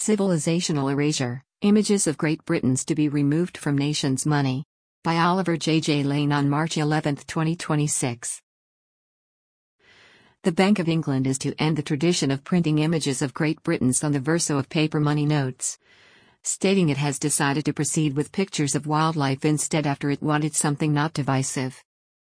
Civilizational Erasure, Images of Great Britons to be Removed from Nation's Money. By Oliver J. Lane on March 11, 2026. The Bank of England is to end the tradition of printing images of Great Britons on the verso of paper money notes, stating it has decided to proceed with pictures of wildlife instead after it wanted something not divisive.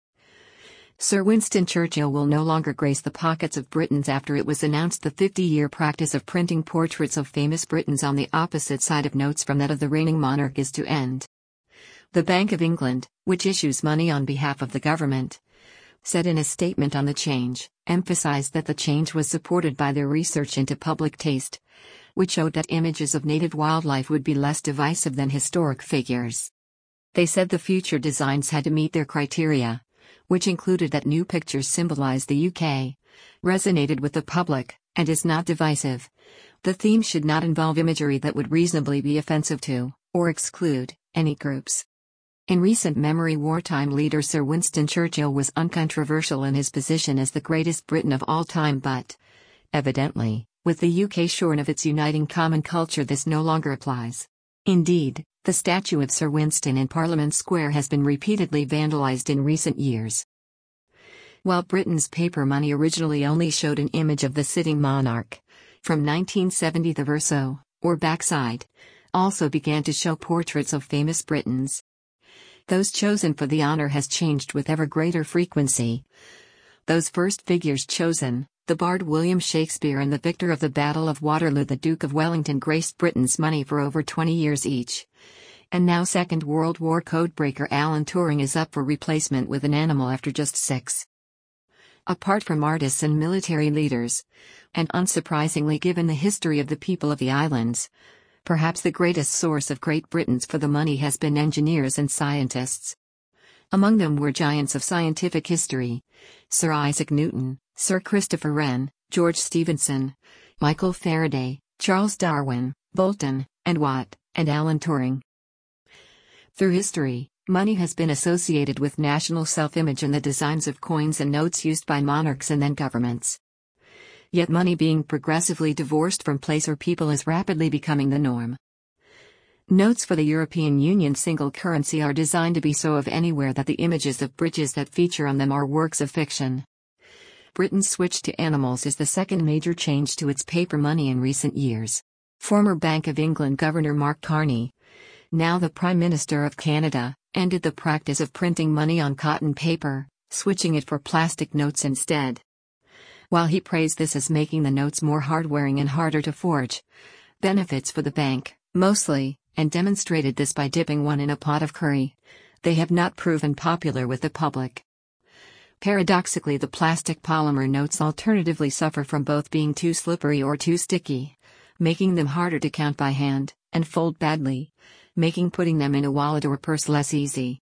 Sir Winston Churchill will no longer grace the pockets of Britons after it was announced the 50-year practice of printing portraits of famous Britons on the opposite side of notes from that of the reigning monarch is to end. The Bank of England, which issues money on behalf of the government, said in a statement on the change, emphasized that the change was supported by their research into public taste, which showed that images of native wildlife would be less divisive than historic figures. They said the future designs had to meet their criteria, which included that new pictures symbolize the UK, resonated with the public, and is not divisive. The theme should not involve imagery that would reasonably be offensive to, or exclude, any groups. In recent memory, wartime leader Sir Winston Churchill was uncontroversial in his position as the greatest Briton of all time, but, evidently, with the UK shorn of its uniting common culture, this no longer applies. Indeed, the statue of Sir Winston in Parliament Square has been repeatedly vandalized in recent years. While Britain's paper money originally only showed an image of the sitting monarch, from 1970 the verso, or backside, also began to show portraits of famous Britons. Those chosen for the honor has changed with ever greater frequency. Those first figures chosen, the bard William Shakespeare and the victor of the Battle of Waterloo the Duke of Wellington, graced Britain's money for over 20 years each. And now Second World War codebreaker Alan Turing is up for replacement with an animal after just 6. Apart from artists and military leaders, and unsurprisingly given the history of the people of the islands, perhaps the greatest source of Great Britons for the money has been engineers and scientists. Among them were giants of scientific history: Sir Isaac Newton, Sir Christopher Wren, George Stephenson, Michael Faraday, Charles Darwin, Boulton, and Watt, and Alan Turing. Through history, money has been associated with national self-image in the designs of coins and notes used by monarchs and then governments. Yet money being progressively divorced from place or people is rapidly becoming the norm. Notes for the European Union single currency are designed to be so of anywhere that the images of bridges that feature on them are works of fiction. Britain's switch to animals is the second major change to its paper money in recent years. Former Bank of England Governor Mark Carney, now the Prime Minister of Canada, ended the practice of printing money on cotton paper, switching it for plastic notes instead. While he praised this as making the notes more hard-wearing and harder to forge, benefits for the bank, mostly, and demonstrated this by dipping one in a pot of curry, they have not proven popular with the public. Paradoxically, the plastic polymer notes alternatively suffer from both being too slippery or too sticky, making them harder to count by hand, and fold badly, making putting them in a wallet or purse less easy.